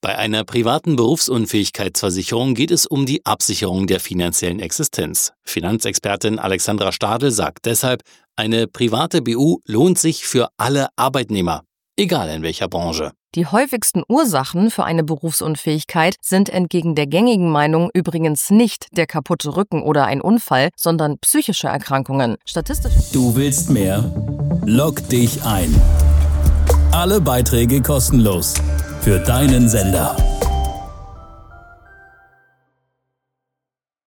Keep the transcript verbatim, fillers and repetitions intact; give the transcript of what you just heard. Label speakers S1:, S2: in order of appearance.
S1: Bei einer privaten Berufsunfähigkeitsversicherung geht es um die Absicherung der finanziellen Existenz. Finanzexpertin Alexandra Stadl sagt deshalb, eine private B U lohnt sich für alle Arbeitnehmer, egal in welcher Branche.
S2: Die häufigsten Ursachen für eine Berufsunfähigkeit sind entgegen der gängigen Meinung übrigens nicht der kaputte Rücken oder ein Unfall, sondern psychische Erkrankungen. Statistisch.
S3: Du willst mehr? Log dich ein. Alle Beiträge kostenlos für deinen Sender.